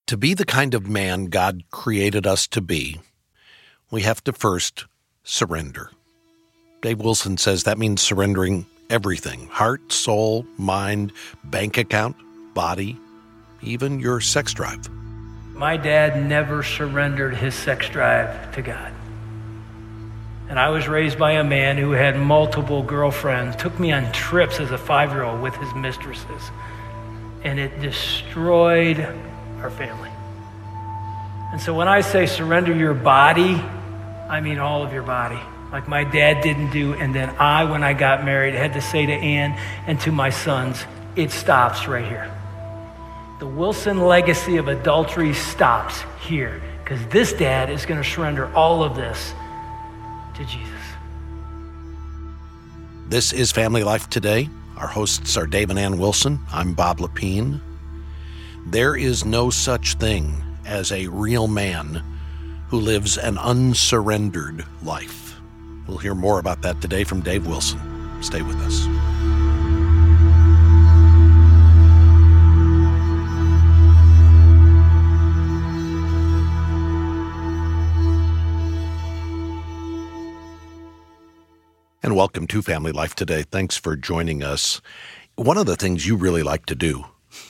To be the kind of man God created us to be, we have to first surrender. Dave Wilson says that means surrendering everything: heart, soul, mind, bank account, body, even your sex drive. My dad never surrendered his sex drive to God. And I was raised by a man who had multiple girlfriends, took me on trips as a 5-year-old with his mistresses, and it destroyed our family. And so when I say surrender your body, I mean all of your body, like my dad didn't do. And then I, when I got married, had to say to Ann and to my sons, it stops right here. The Wilson legacy of adultery stops here, because this dad is going to surrender all of this to Jesus. This is Family Life Today. Our hosts are Dave and Ann Wilson. I'm Bob Lepine. There is no such thing as a real man who lives an unsurrendered life. We'll hear more about that today from Dave Wilson. Stay with us. And welcome to Family Life Today. Thanks for joining us. One of the things you really like to do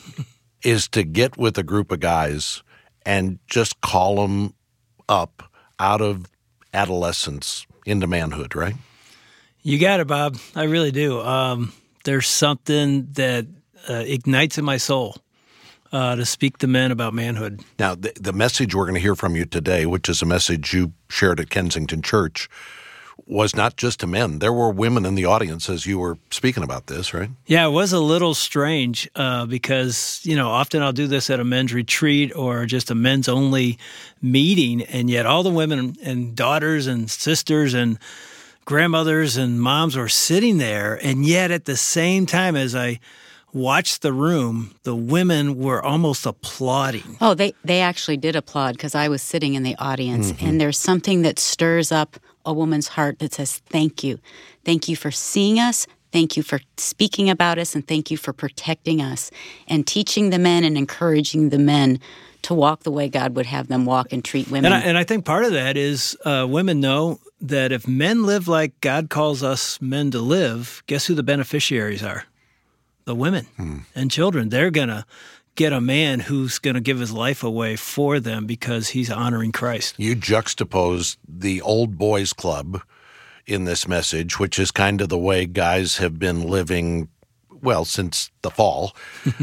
is to get with a group of guys and just call them up out of adolescence into manhood, right? You got it, Bob. I really do. There's something that ignites in my soul to speak to men about manhood. Now, the message we're going to hear from you today, which is a message you shared at Kensington Church, was not just to men. There were women in the audience as you were speaking about this, right? Yeah, it was a little strange because, often I'll do this at a men's retreat or just a men's only meeting, and yet all the women and daughters and sisters and grandmothers and moms were sitting there, and yet at the same time as I watched the room, the women were almost applauding. Oh, they actually did applaud because I was sitting in the audience, and there's something that stirs up a woman's heart that says, thank you. Thank you for seeing us. Thank you for speaking about us, and thank you for protecting us and teaching the men and encouraging the men to walk the way God would have them walk and treat women. And I think part of that is women know that if men live like God calls us men to live, guess who the beneficiaries are? The women and children. They're going to get a man who's going to give his life away for them because he's honoring Christ. You juxtapose the old boys club in this message, which is kind of the way guys have been living, well, since the fall.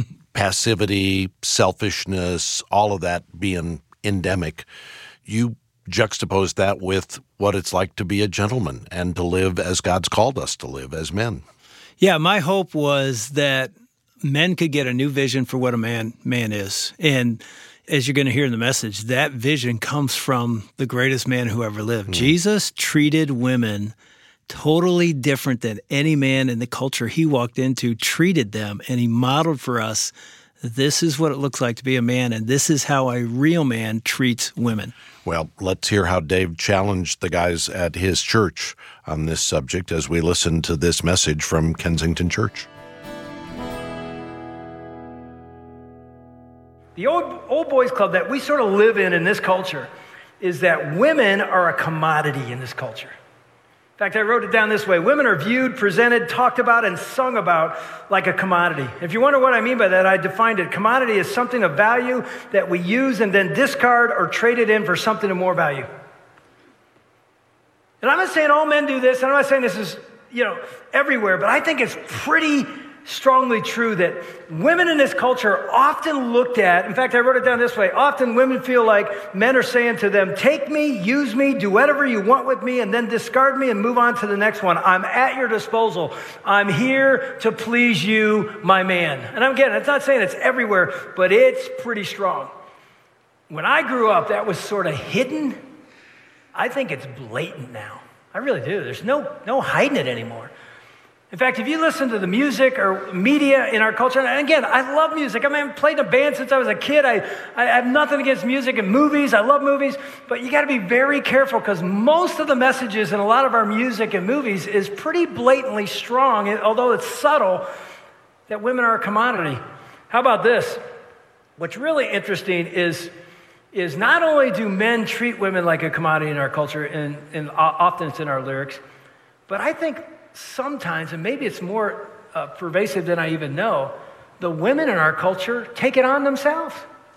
Passivity, selfishness, all of that being endemic. You juxtapose that with what it's like to be a gentleman and to live as God's called us to live as men. Yeah, my hope was that men could get a new vision for what a man is. And as you're going to hear in the message, that vision comes from the greatest man who ever lived. Jesus treated women totally different than any man in the culture he walked into treated them. And he modeled for us, this is what it looks like to be a man, and this is how a real man treats women. Well, let's hear how Dave challenged the guys at his church on this subject as we listen to this message from Kensington Church. The old boys club that we sort of live in this culture is that women are a commodity in this culture. In fact, I wrote it down this way: women are viewed, presented, talked about, and sung about like a commodity. If you wonder what I mean by that, I defined it. Commodity is something of value that we use and then discard or trade it in for something of more value. And I'm not saying all men do this, and I'm not saying this is, everywhere, but I think it's pretty strongly true that women in this culture are often looked at. In fact, I wrote it down this way: often women feel like men are saying to them, take me, use me, do whatever you want with me, and then discard me and move on to the next one. I'm at your disposal. I'm here to please you, my man. And it's not saying it's everywhere, but it's pretty strong. When I grew up, that was sort of hidden. I think it's blatant now. I really do. There's no hiding it anymore. In fact, if you listen to the music or media in our culture, and again, I love music. I've played in a band since I was a kid. I have nothing against music and movies. I love movies. But you got to be very careful because most of the messages in a lot of our music and movies is pretty blatantly strong, although it's subtle, that women are a commodity. How about this? what's really interesting is not only do men treat women like a commodity in our culture, and often it's in our lyrics, but I think sometimes, and maybe it's more pervasive than I even know, the women in our culture take it on themselves.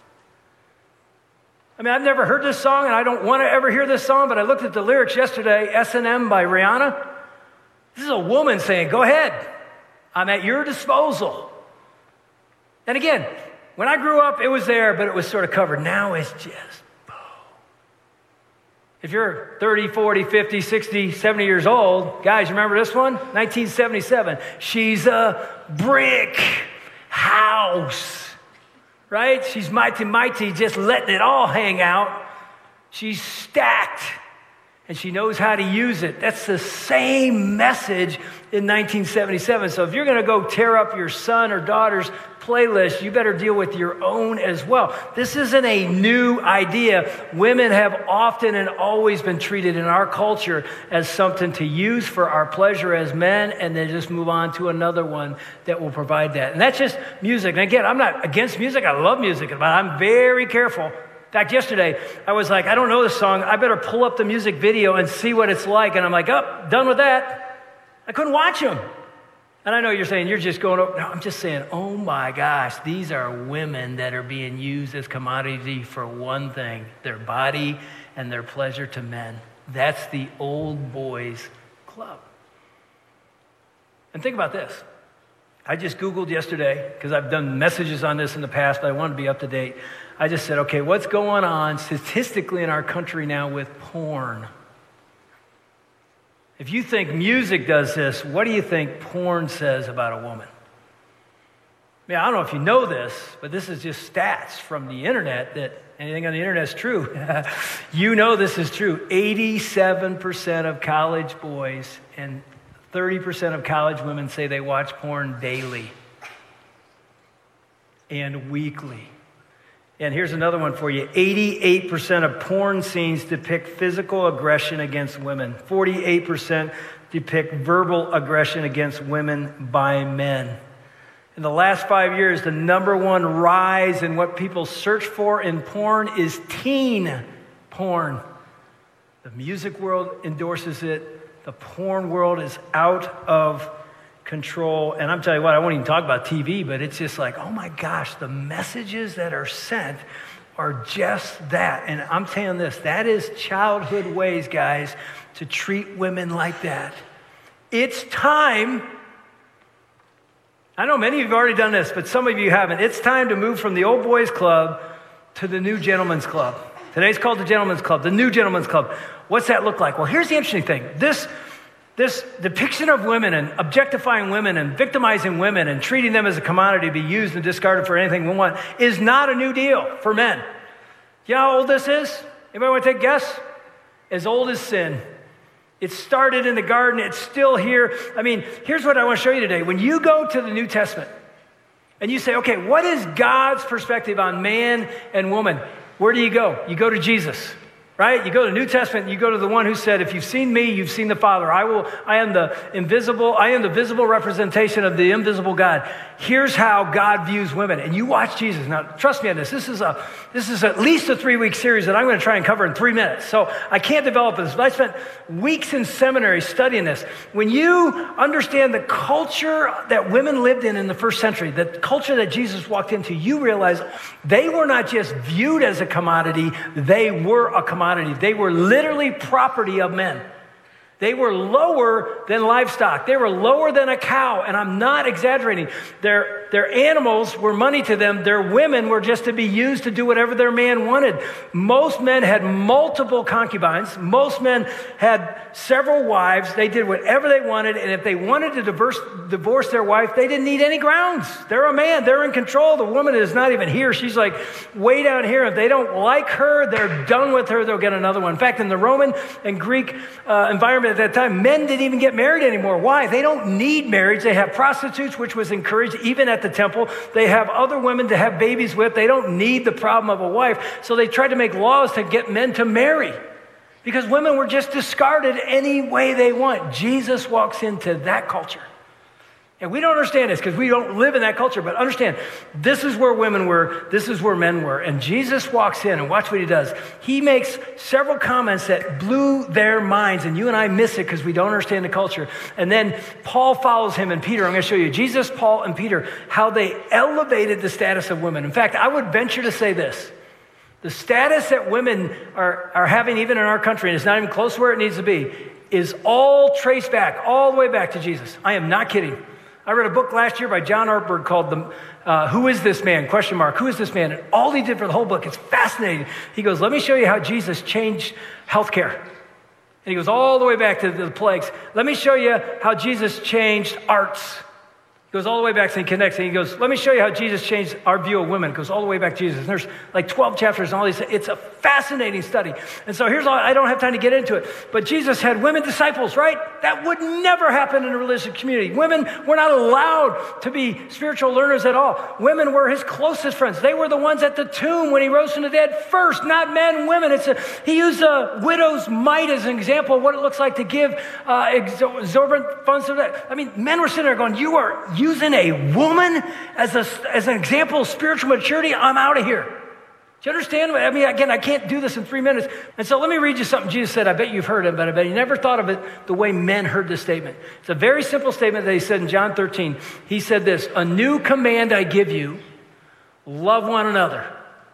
I mean, I've never heard this song, and I don't want to ever hear this song, but I looked at the lyrics yesterday, S&M by Rihanna. This is a woman saying, go ahead, I'm at your disposal. And again, when I grew up, it was there, but it was sort of covered. Now it's just, boom. If you're 30, 40, 50, 60, 70 years old, guys, you remember this one? 1977. She's a brick house. Right? She's mighty, just letting it all hang out. She's stacked, and she knows how to use it. That's the same message in 1977. So if you're going to go tear up your son or daughter's playlist, you better deal with your own as well. This isn't a new idea. Women have often and always been treated in our culture as something to use for our pleasure as men, and then just move on to another one that will provide that. And that's just music. And again, I'm not against music. I love music, but I'm very careful. In fact, yesterday, I was like, I don't know this song. I better pull up the music video and see what it's like. And I'm like, oh, done with that. I couldn't watch them. And I know you're saying, you're just going, no, I'm just saying, oh my gosh, these are women that are being used as commodity for one thing, their body and their pleasure to men. That's the old boys club. And think about this. I just Googled yesterday, because I've done messages on this in the past, but I wanted to be up to date. I just said, okay, what's going on statistically in our country now with porn? If you think music does this, what do you think porn says about a woman? I mean, I don't know if you know this, but this is just stats from the internet that anything on the internet is true. You know this is true. 87% of college boys and 30% of college women say they watch porn daily and weekly. And here's another one for you. 88% of porn scenes depict physical aggression against women. 48% depict verbal aggression against women by men. In the last 5 years, the number one rise in what people search for in porn is teen porn. The music world endorses it. The porn world is out of control. And I'm telling you what, I won't even talk about TV, but it's just like, oh my gosh, the messages that are sent are just that. And I'm telling you this, that is childhood ways, guys, to treat women like that. It's time. I know many of you have already done this, but some of you haven't. It's time to move from the old boys club to the new gentleman's club. Today's called the gentleman's club, the new gentleman's club. What's that look like? Well, here's the interesting thing. This depiction of women and objectifying women and victimizing women and treating them as a commodity to be used and discarded for anything we want is not a new deal for men. You know how old this is? Anybody want to take a guess? As old as sin. It started in the garden. It's still here. I mean, here's what I want to show you today. When you go to the New Testament and you say, okay, what is God's perspective on man and woman? Where do you go? You go to Jesus. Right? You go to the New Testament, you go to the one who said, if you've seen me, you've seen the Father. I am the visible representation of the invisible God. Here's how God views women. And you watch Jesus. Now, trust me on this. This is at least a 3-week series that I'm going to try and cover in 3 minutes. So I can't develop this, but I spent weeks in seminary studying this. When you understand the culture that women lived in the first century, the culture that Jesus walked into, you realize they were not just viewed as a commodity, they were a commodity. They were literally property of men. They were lower than livestock. They were lower than a cow, and I'm not exaggerating. Their animals were money to them. Their women were just to be used to do whatever their man wanted. Most men had multiple concubines. Most men had several wives. They did whatever they wanted, and if they wanted to divorce their wife, they didn't need any grounds. They're a man. They're in control. The woman is not even here. She's like way down here. If they don't like her, they're done with her. They'll get another one. In fact, in the Roman and Greek environment at that time, men didn't even get married anymore. Why? They don't need marriage. They have prostitutes, which was encouraged even at the temple. They have other women to have babies with. They don't need the problem of a wife. So they tried to make laws to get men to marry because women were just discarded any way they want. Jesus walks into that culture And we don't understand this because we don't live in that culture, but understand, this is where women were, this is where men were. And Jesus walks in and watch what he does. He makes several comments that blew their minds, and you and I miss it because we don't understand the culture. And then Paul follows him, and Peter, I'm going to show you, Jesus, Paul, and Peter, how they elevated the status of women. In fact, I would venture to say this. The status that women are having even in our country, and it's not even close to where it needs to be, is all traced back, all the way back to Jesus. I am not kidding. I read a book last year by John Ortberg called Who is This Man? ? Who is this man? And all he did for the whole book, it's fascinating. He goes, let me show you how Jesus changed healthcare. And he goes all the way back to the plagues. Let me show you how Jesus changed arts. He goes all the way back, and he connects, and he goes, let me show you how Jesus changed our view of women. It goes all the way back to Jesus. And there's like 12 chapters and all these. It's a fascinating study. And so here's all, I don't have time to get into it, but Jesus had women disciples, right? That would never happen in a religious community. Women were not allowed to be spiritual learners at all. Women were his closest friends. They were the ones at the tomb when he rose from the dead first, not men, women. He used a widow's mite as an example of what it looks like to give exorbitant funds to that. I mean, men were sitting there going, you are using a woman as an example of spiritual maturity? I'm out of here. Do you understand? I mean, again, I can't do this in 3 minutes. And so let me read you something Jesus said. I bet you've heard it, but I bet you never thought of it the way men heard this statement. It's a very simple statement that he said in John 13. He said this, a new command I give you, love one another.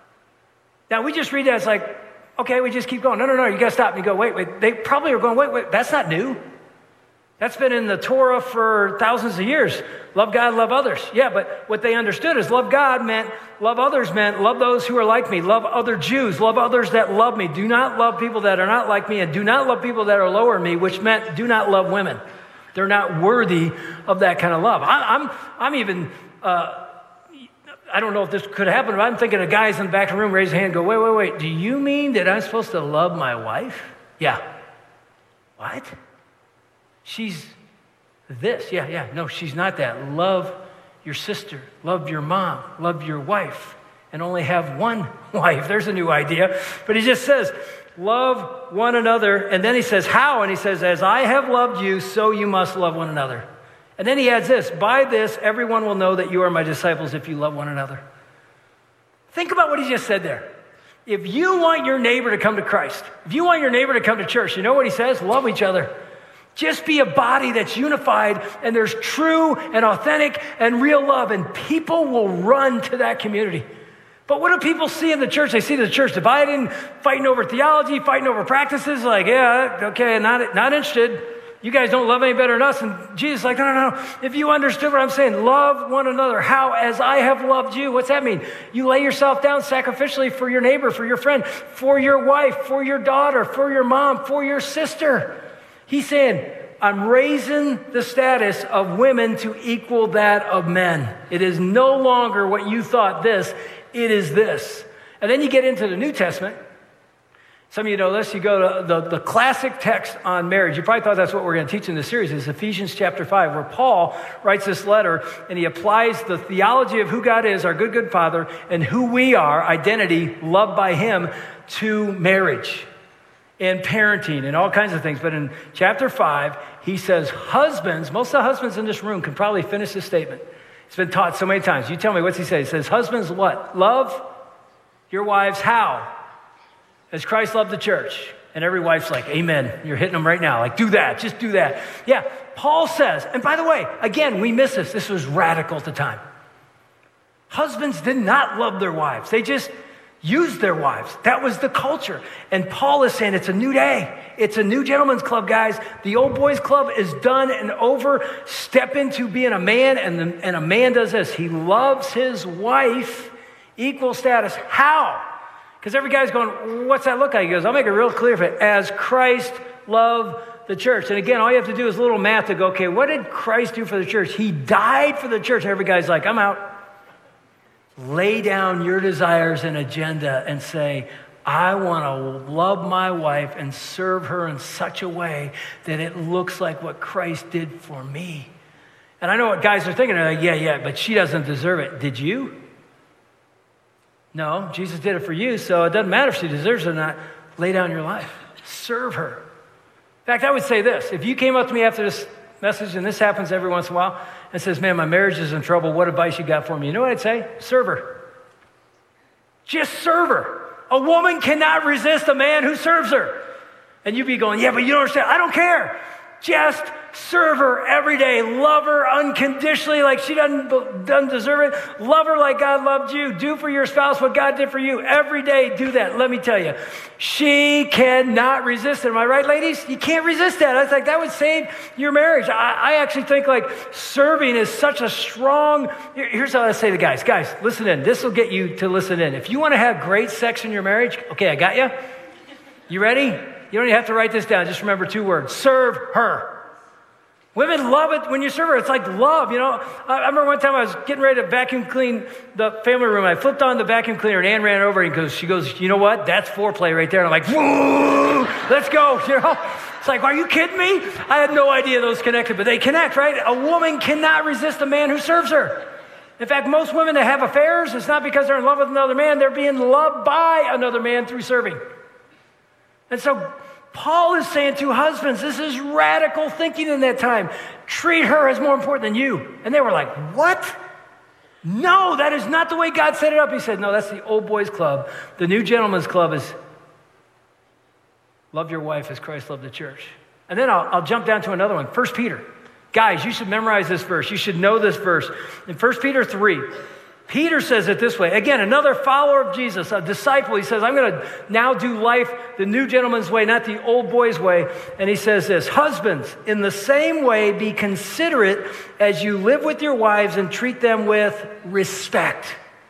Now, we just read that. It's like, okay, we just keep going. No, you got to stop. And you go, wait. They probably are going, wait, that's not new. That's been in the Torah for thousands of years. Love God, love others. Yeah, but what they understood is love God meant, love others meant, love those who are like me, love other Jews, love others that love me. Do not love people that are not like me, and do not love people that are lower than me, which meant do not love women. They're not worthy of that kind of love. I'm even, I don't know if this could happen, but I'm thinking of guys in the back of the room raise a hand and go, wait. Do you mean that I'm supposed to love my wife? Yeah. What? She's this. Yeah. No, she's not that. Love your sister. Love your mom. Love your wife. And only have one wife. There's a new idea. But he just says, love one another. And then he says, how? And he says, as I have loved you, so you must love one another. And then he adds this, by this, everyone will know that you are my disciples if you love one another. Think about what he just said there. If you want your neighbor to come to Christ, if you want your neighbor to come to church, you know what he says? Love each other. Just be a body that's unified and there's true and authentic and real love, and people will run to that community. But what do people see in the church? They see the church dividing, fighting over theology, fighting over practices. Like, yeah, okay, not interested. You guys don't love any better than us. And Jesus is like, no. If you understood what I'm saying, love one another. How? As I have loved you. What's that mean? You lay yourself down sacrificially for your neighbor, for your friend, for your wife, for your daughter, for your mom, for your sister. He's saying, I'm raising the status of women to equal that of men. It is no longer what you thought this, it is this. And then you get into the New Testament. Some of you know this. You go to the classic text on marriage. You probably thought that's what we're going to teach in this series, is Ephesians chapter 5, where Paul writes this letter and he applies the theology of who God is, our good Father, and who we are, identity, loved by him, to marriage and parenting and all kinds of things. But in chapter 5, he says, husbands, most of the husbands in this room can probably finish this statement. It's been taught so many times. You tell me, what's he say? He says, husbands, what? Love your wives how? As Christ loved the church. And every wife's like, amen. You're hitting them right now. Like, do that. Just do that. Yeah, Paul says, and by the way, again, we miss this. This was radical at the time. Husbands did not love their wives. They just used their wives. That was the culture. And Paul is saying it's a new day. It's a new gentleman's club, guys. The old boys club is done and over. Step into being a man, and a man does this. He loves his wife, equal status. How? Because every guy's going, what's that look like? He goes, I'll make it real clear for you. As Christ loved the church. And again, all you have to do is a little math to go, okay, what did Christ do for the church? He died for the church. And every guy's like, I'm out. Lay down your desires and agenda and say, I want to love my wife and serve her in such a way that it looks like what Christ did for me. And I know what guys are thinking. They're like, yeah, but she doesn't deserve it. Did you? No, Jesus did it for you, so it doesn't matter if she deserves it or not. Lay down your life. Serve her. In fact, I would say this. If you came up to me after this message, and this happens every once in a while, and says, man, my marriage is in trouble. What advice you got for me? You know what I'd say? Serve her. Just serve her. A woman cannot resist a man who serves her. And you'd be going, yeah, but you don't understand. I don't care. Just serve her every day. Love her unconditionally like she doesn't deserve it. Love her like God loved you. Do for your spouse what God did for you. Every day, do that. Let me tell you, she cannot resist it. Am I right, ladies? You can't resist that. I was like, that would save your marriage. I actually think like serving is such a strong, here's how I say to guys, listen in. This will get you to listen in. If you want to have great sex in your marriage, okay, I got you. You ready? You don't even have to write this down. Just remember 2 words. Serve her. Women love it when you serve her. It's like love, you know. I remember one time I was getting ready to vacuum clean the family room. I flipped on the vacuum cleaner and Ann ran over and she goes, you know what? That's foreplay right there. And I'm like, whoa, let's go, you know. It's like, are you kidding me? I had no idea those connected, but they connect, right? A woman cannot resist a man who serves her. In fact, most women that have affairs, it's not because they're in love with another man. They're being loved by another man through serving. And so Paul is saying to husbands, this is radical thinking in that time. Treat her as more important than you. And they were like, what? No, that is not the way God set it up. He said, no, that's the old boys club. The new gentleman's club is love your wife as Christ loved the church. And then I'll jump down to another one, 1 Peter. Guys, you should memorize this verse. You should know this verse. In 1 Peter 3, Peter says it this way. Again, another follower of Jesus, a disciple. He says, I'm going to now do life the new gentleman's way, not the old boy's way. And he says this, husbands, in the same way, be considerate as you live with your wives and treat them with respect.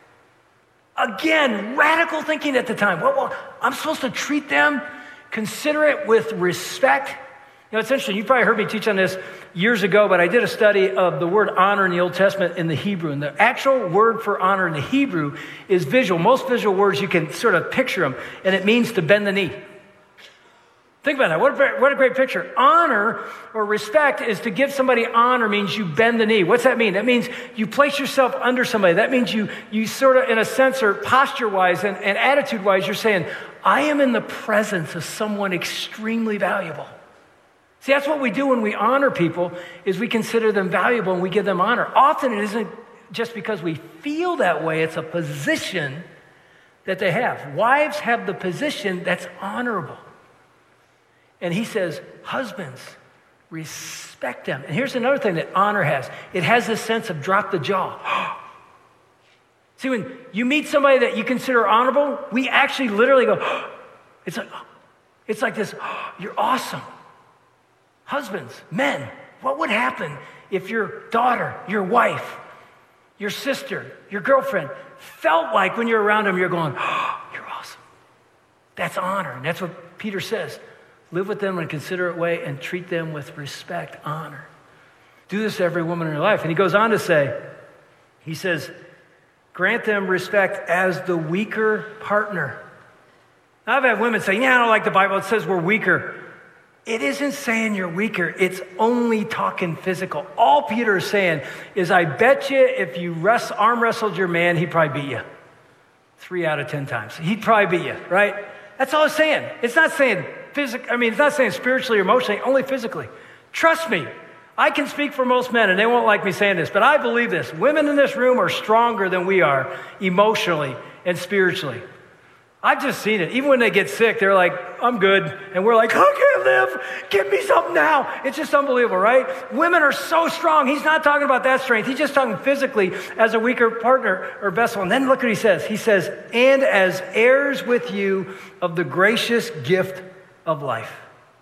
Again, radical thinking at the time. Well, I'm supposed to treat them considerate with respect. You know, it's interesting. You probably heard me teach on this years ago, but I did a study of the word honor in the Old Testament in the Hebrew. And the actual word for honor in the Hebrew is visual. Most visual words, you can sort of picture them, and it means to bend the knee. Think about that. What a great picture. Honor or respect is to give somebody honor means you bend the knee. What's that mean? That means you place yourself under somebody. That means you sort of, in a sense, or posture-wise and attitude-wise, you're saying, I am in the presence of someone extremely valuable. See, that's what we do when we honor people, is we consider them valuable and we give them honor. Often it isn't just because we feel that way. It's a position that they have. Wives have the position that's honorable. And he says, husbands, respect them. And here's another thing that honor has. It has this sense of drop the jaw. See, when you meet somebody that you consider honorable, we actually literally go, it's like this, you're awesome. Husbands, men, what would happen if your daughter, your wife, your sister, your girlfriend felt like when you're around them, you're going, you're awesome. That's honor. And that's what Peter says. Live with them in a considerate way and treat them with respect, honor. Do this to every woman in your life. And he goes on to say, he says, grant them respect as the weaker partner. Now, I've had women say, yeah, I don't like the Bible. It says we're weaker. It isn't saying you're weaker. It's only talking physical. All Peter is saying is, I bet you if you arm wrestled your man, he'd probably beat you. 3 out of 10 times. He'd probably beat you, right? That's all it's saying. It's not saying it's not saying spiritually or emotionally, only physically. Trust me. I can speak for most men, and they won't like me saying this, but I believe this. Women in this room are stronger than we are emotionally and spiritually. I've just seen it. Even when they get sick, they're like, I'm good. And we're like, I can't live. Give me something now. It's just unbelievable, right? Women are so strong. He's not talking about that strength. He's just talking physically as a weaker partner or vessel. And then look what he says. He says, and as heirs with you of the gracious gift of life.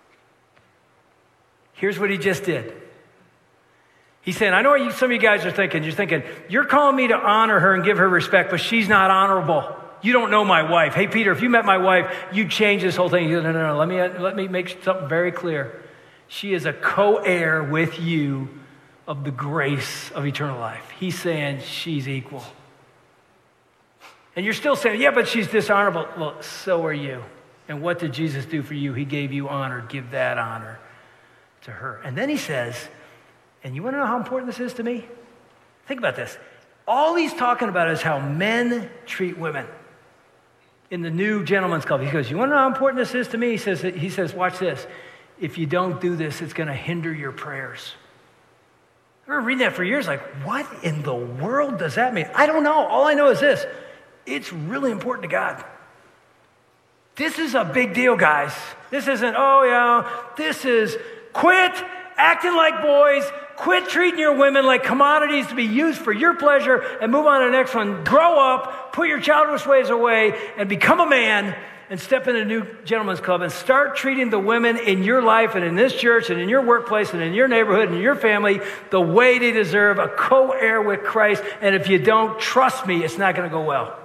Here's what he just did. He's saying, I know what some of you guys are thinking. You're thinking, you're calling me to honor her and give her respect, but she's not honorable. You don't know my wife. Hey, Peter, if you met my wife, you'd change this whole thing. He goes, no. Let me make something very clear. She is a co-heir with you of the grace of eternal life. He's saying she's equal. And you're still saying, yeah, but she's dishonorable. Well, so are you. And what did Jesus do for you? He gave you honor. Give that honor to her. And then he says, and you want to know how important this is to me? Think about this. All he's talking about is how men treat women. In the new gentleman's club, he goes, you want to know how important this is to me? He says, watch this. If you don't do this, it's going to hinder your prayers. I remember reading that for years, like, what in the world does that mean? I don't know. All I know is this. It's really important to God. This is a big deal, guys. This isn't, oh yeah, this is quit acting like boys, quit treating your women like commodities to be used for your pleasure, and move on to the next one. Grow up, put your childish ways away, and become a man, and step into a new gentleman's club, and start treating the women in your life and in this church and in your workplace and in your neighborhood and in your family the way they deserve, a co-heir with Christ. And if you don't, trust me, it's not going to go well.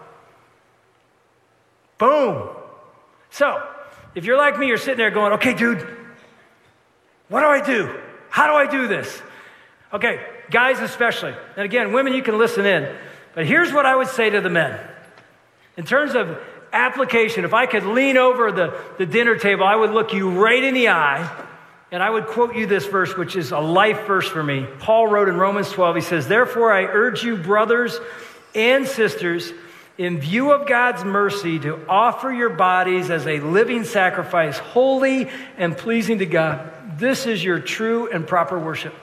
Boom. So, if you're like me, you're sitting there going, okay, dude, what do I do? How do I do this? Okay, guys especially. And again, women, you can listen in. But here's what I would say to the men. In terms of application, if I could lean over the dinner table, I would look you right in the eye, and I would quote you this verse, which is a life verse for me. Paul wrote in Romans 12, he says, therefore I urge you, brothers and sisters, in view of God's mercy, to offer your bodies as a living sacrifice, holy and pleasing to God. This is your true and proper worship.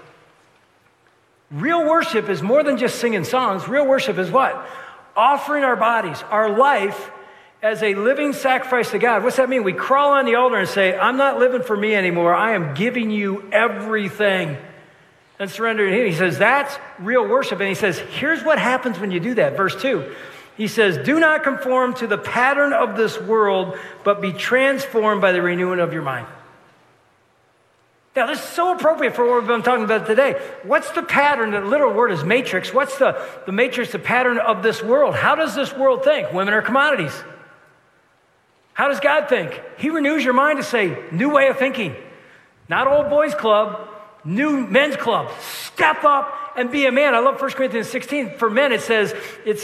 Real worship is more than just singing songs. Real worship is what? Offering our bodies, our life, as a living sacrifice to God. What's that mean? We crawl on the altar and say, I'm not living for me anymore. I am giving you everything. And surrender to Him. He says, that's real worship. And he says, here's what happens when you do that. Verse 2. He says, do not conform to the pattern of this world, but be transformed by the renewing of your mind. Now, this is so appropriate for what we've been talking about today. What's the pattern? The literal word is matrix. What's the matrix, the pattern of this world? How does this world think? Women are commodities. How does God think? He renews your mind to say, new way of thinking. Not old boys club, new men's club. Step up and be a man. I love 1 Corinthians 16. For men, it says,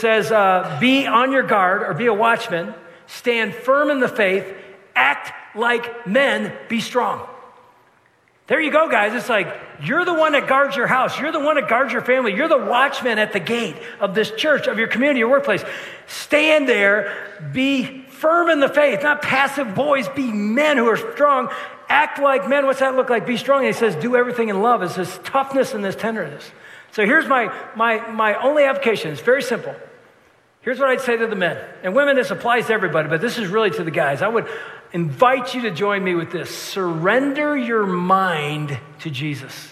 be on your guard or be a watchman. Stand firm in the faith. Act like men. Be strong. There you go, guys. It's like, you're the one that guards your house. You're the one that guards your family. You're the watchman at the gate of this church, of your community, your workplace. Stand there. Be firm in the faith, not passive boys. Be men who are strong. Act like men. What's that look like? Be strong. And he says, do everything in love. It's this toughness and this tenderness. So here's my only application. It's very simple. Here's what I'd say to the men. And women, this applies to everybody, but this is really to the guys. I would invite you to join me with this. Surrender your mind to Jesus.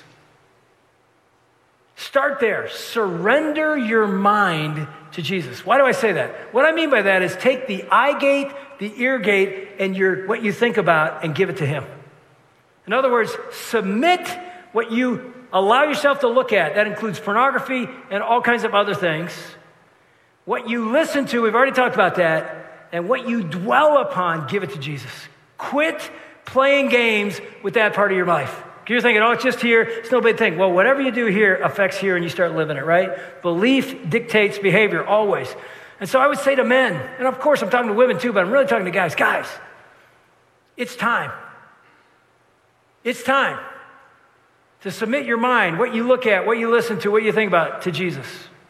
Start there. Surrender your mind to Jesus. Why do I say that? What I mean by that is take the eye gate, the ear gate, and what you think about and give it to Him. In other words, submit what you allow yourself to look at. That includes pornography and all kinds of other things. What you listen to, we've already talked about that. And what you dwell upon, give it to Jesus. Quit playing games with that part of your life. You're thinking, oh, it's just here. It's no big thing. Well, whatever you do here affects here and you start living it, right? Belief dictates behavior always. And so I would say to men, and of course I'm talking to women too, but I'm really talking to guys. Guys, it's time. It's time to submit your mind, what you look at, what you listen to, what you think about, to Jesus.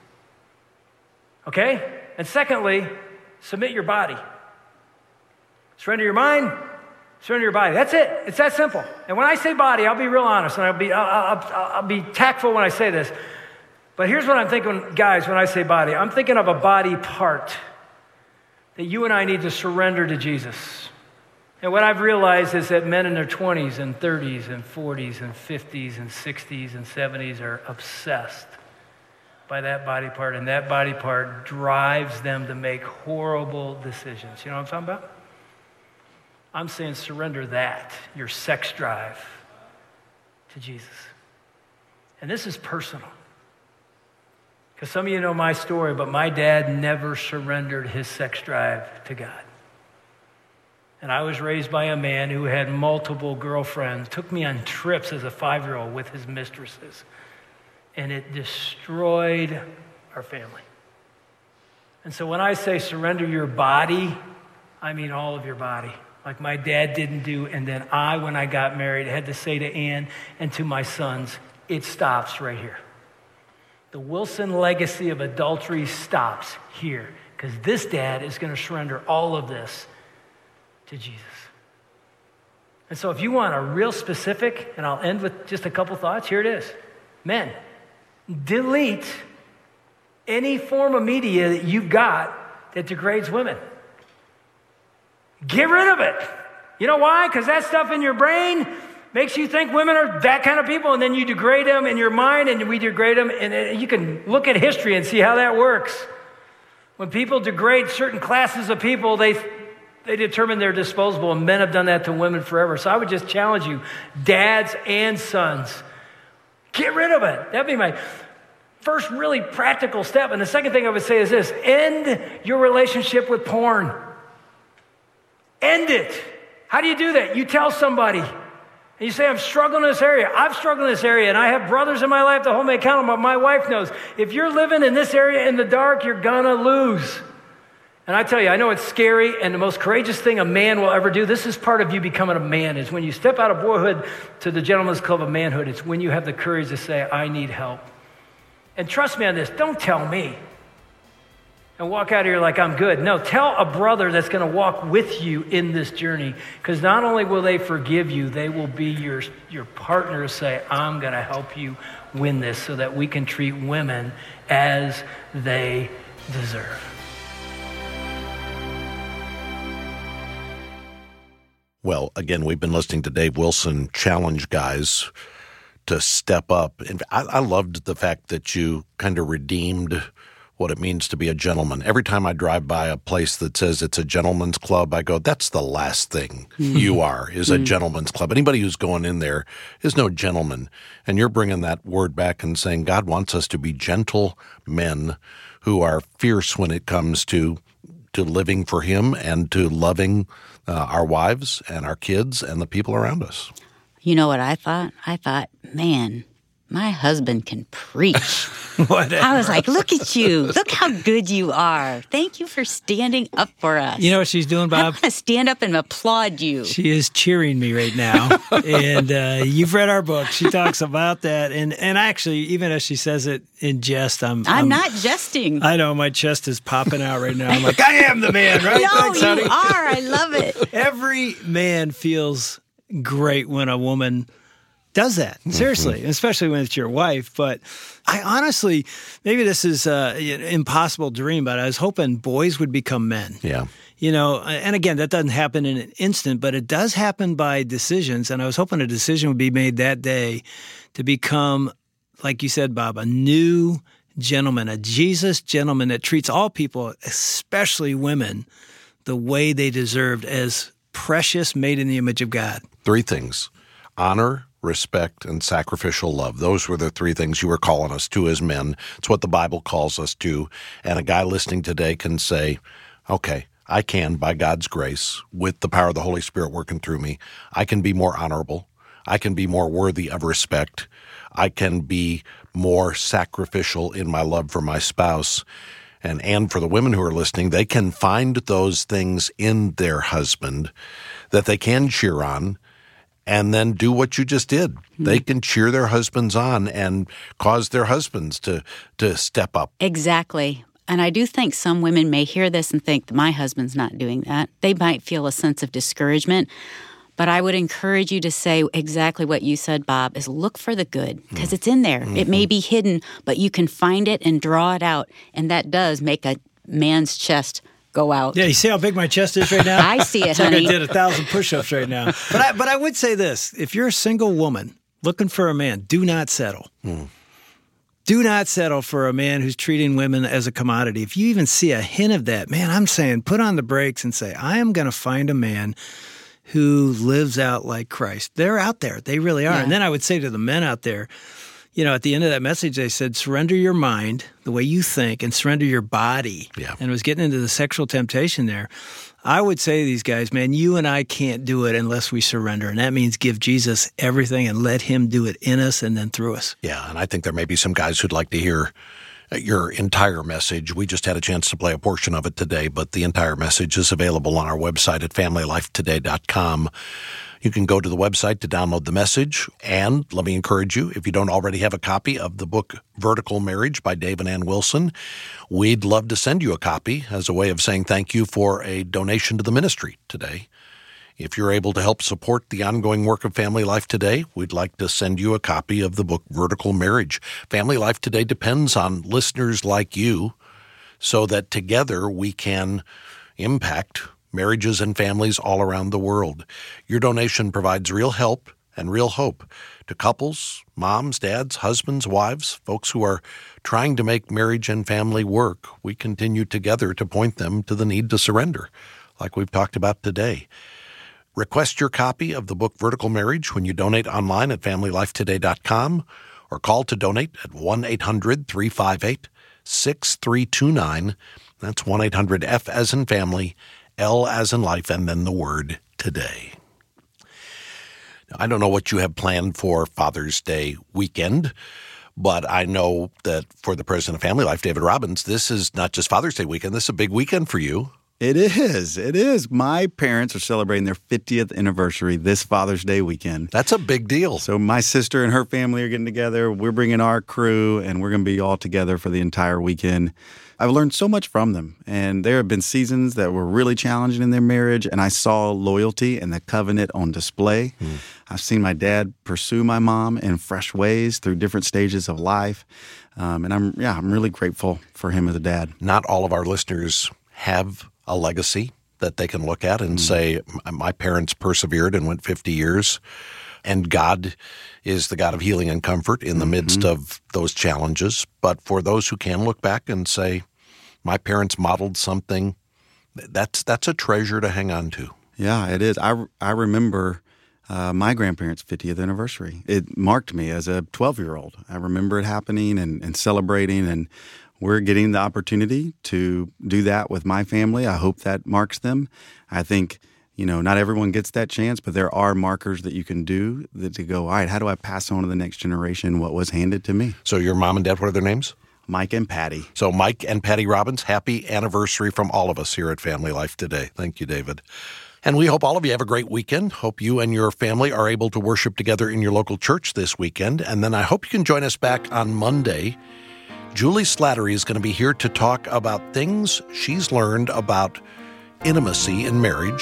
Okay? And secondly, submit your body. Surrender your mind, surrender your body. That's it. It's that simple. And when I say body, I'll be real honest, and I'll be tactful when I say this. But here's what I'm thinking, guys, when I say body. I'm thinking of a body part that you and I need to surrender to Jesus. And what I've realized is that men in their 20s and 30s and 40s and 50s and 60s and 70s are obsessed by that body part, and that body part drives them to make horrible decisions. You know what I'm talking about? I'm saying surrender that, your sex drive, to Jesus. And this is personal. Because some of you know my story, but my dad never surrendered his sex drive to God. And I was raised by a man who had multiple girlfriends, took me on trips as a 5-year-old with his mistresses. And it destroyed our family. And so when I say surrender your body, I mean all of your body. Like my dad didn't do, and then I, when I got married, had to say to Ann and to my sons, it stops right here. The Wilson legacy of adultery stops here, because this dad is going to surrender all of this to Jesus. And so if you want a real specific, and I'll end with just a couple thoughts, here it is. Men, delete any form of media that you've got that degrades women. Get rid of it. You know why? Because that stuff in your brain makes you think women are that kind of people, and then you degrade them in your mind, and we degrade them, and you can look at history and see how that works. When people degrade certain classes of people, they determine they're disposable, and men have done that to women forever. So I would just challenge you, dads and sons, get rid of it. That'd be my first really practical step. And the second thing I would say is this: end your relationship with porn. End it. How do you do that? You tell somebody. And you say, I'm struggling in this area. I've struggled in this area, and I have brothers in my life to hold me accountable, but my wife knows. If you're living in this area in the dark, you're gonna lose. And I tell you, I know it's scary, and the most courageous thing a man will ever do, this is part of you becoming a man, is when you step out of boyhood to the gentleman's club of manhood, it's when you have the courage to say, I need help. And trust me on this, don't tell me. And walk out of here like I'm good. No, tell a brother that's going to walk with you in this journey, because not only will they forgive you, they will be your partner to say, I'm going to help you win this so that we can treat women as they deserve. Well, again, we've been listening to Dave Wilson challenge guys to step up. And I loved the fact that you kind of redeemed what it means to be a gentleman. Every time I drive by a place that says it's a gentleman's club, I go, that's the last thing you are, is a gentleman's club. Anybody who's going in there is no gentleman. And you're bringing that word back and saying God wants us to be gentle men who are fierce when it comes to living for him and to loving our wives and our kids and the people around us. You know what I thought? I thought, man, my husband can preach. Whatever. I was like, look at you. Look how good you are. Thank you for standing up for us. You know what she's doing, Bob? I want to stand up and applaud you. She is cheering me right now. And you've read our book. She talks about that. And actually, even as she says it in jest, I'm not jesting. I know, my chest is popping out right now. I'm like, I am the man, right? No, Thanks, honey. you are. I love it. Every man feels great when a woman does that. Seriously, especially when it's your wife. But I honestly, maybe this is an impossible dream, but I was hoping boys would become men. Yeah. You know, and again, that doesn't happen in an instant, but it does happen by decisions. And I was hoping a decision would be made that day to become, like you said, Bob, a new gentleman, a Jesus gentleman that treats all people, especially women, the way they deserved, as precious, made in the image of God. 3 things: honor, respect, and sacrificial love. Those were the 3 things you were calling us to as men. It's what the Bible calls us to. And a guy listening today can say, okay, I can, by God's grace, with the power of the Holy Spirit working through me, I can be more honorable. I can be more worthy of respect. I can be more sacrificial in my love for my spouse. And for the women who are listening, they can find those things in their husband that they can cheer on, and then do what you just did. They can cheer their husbands on and cause their husbands to step up. Exactly. And I do think some women may hear this and think, my husband's not doing that. They might feel a sense of discouragement. But I would encourage you to say exactly what you said, Bob, is look for the good, because it's in there. It may be hidden, but you can find it and draw it out. And that does make a man's chest go out. Yeah, you see how big my chest is right now? I see it, it's honey. like I did 1,000 push-ups right now. But I would say this: if you're a single woman looking for a man, do not settle. Do not settle for a man who's treating women as a commodity. If you even see a hint of that, man, I'm saying put on the brakes and say, I am going to find a man who lives out like Christ. They're out there. They really are. Yeah. And then I would say to the men out there, you know, at the end of that message, they said, surrender your mind, the way you think, and surrender your body. Yeah. And it was getting into the sexual temptation there. I would say to these guys, man, you and I can't do it unless we surrender. And that means give Jesus everything and let him do it in us and then through us. Yeah, and I think there may be some guys who'd like to hear your entire message. We just had a chance to play a portion of it today, but the entire message is available on our website at familylifetoday.com. You can go to the website to download the message. And let me encourage you, if you don't already have a copy of the book Vertical Marriage by Dave and Ann Wilson, we'd love to send you a copy as a way of saying thank you for a donation to the ministry today. If you're able to help support the ongoing work of Family Life Today, we'd like to send you a copy of the book Vertical Marriage. Family Life Today depends on listeners like you so that together we can impact marriages and families all around the world. Your donation provides real help and real hope to couples, moms, dads, husbands, wives, folks who are trying to make marriage and family work. We continue together to point them to the need to surrender, like we've talked about today. Request your copy of the book Vertical Marriage when you donate online at FamilyLifeToday.com or call to donate at 1-800-358-6329. That's 1-800-F as in family, L as in life, and then the word today. Now, I don't know what you have planned for Father's Day weekend, but I know that for the president of Family Life, David Robbins, this is not just Father's Day weekend. This is a big weekend for you. It is. It is. My parents are celebrating their 50th anniversary this Father's Day weekend. That's a big deal. So my sister and her family are getting together. We're bringing our crew, and we're going to be all together for the entire weekend. I've learned so much from them, and there have been seasons that were really challenging in their marriage, and I saw loyalty and the covenant on display. I've seen my dad pursue my mom in fresh ways through different stages of life, and I'm really grateful for him as a dad. Not all of our listeners have a legacy that they can look at and say, my parents persevered and went 50 years, and God is the God of healing and comfort in the midst of those challenges. But for those who can look back and say, my parents modeled something, that's a treasure to hang on to. Yeah, it is. I remember my grandparents' 50th anniversary. It marked me as a 12-year-old. I remember it happening and celebrating, and we're getting the opportunity to do that with my family. I hope that marks them. I think, not everyone gets that chance, but there are markers that you can do to go, all right, how do I pass on to the next generation what was handed to me? So your mom and dad, what are their names? Mike and Patty. So Mike and Patty Robbins, happy anniversary from all of us here at Family Life Today. Thank you, David. And we hope all of you have a great weekend. Hope you and your family are able to worship together in your local church this weekend. And then I hope you can join us back on Monday. Julie Slattery is going to be here to talk about things she's learned about intimacy in marriage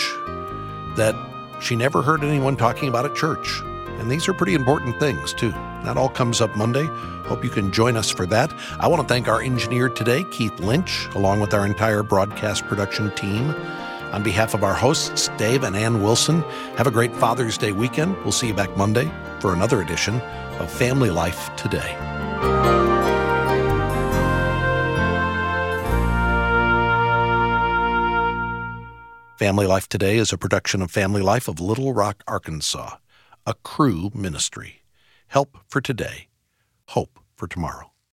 that she never heard anyone talking about at church. And these are pretty important things, too. That all comes up Monday. Hope you can join us for that. I want to thank our engineer today, Keith Lynch, along with our entire broadcast production team. On behalf of our hosts, Dave and Ann Wilson, have a great Father's Day weekend. We'll see you back Monday for another edition of Family Life Today. Family Life Today is a production of Family Life of Little Rock, Arkansas, a Cru ministry. Help for today, hope for tomorrow.